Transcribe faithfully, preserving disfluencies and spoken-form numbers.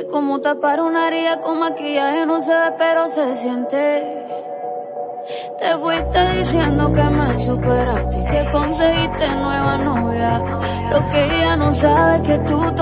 Que como tapar una herida con maquillaje no se ve, pero se siente. Te fuiste diciendo que me superaste y que conseguiste nueva novia. Lo que ella no sabe es que tú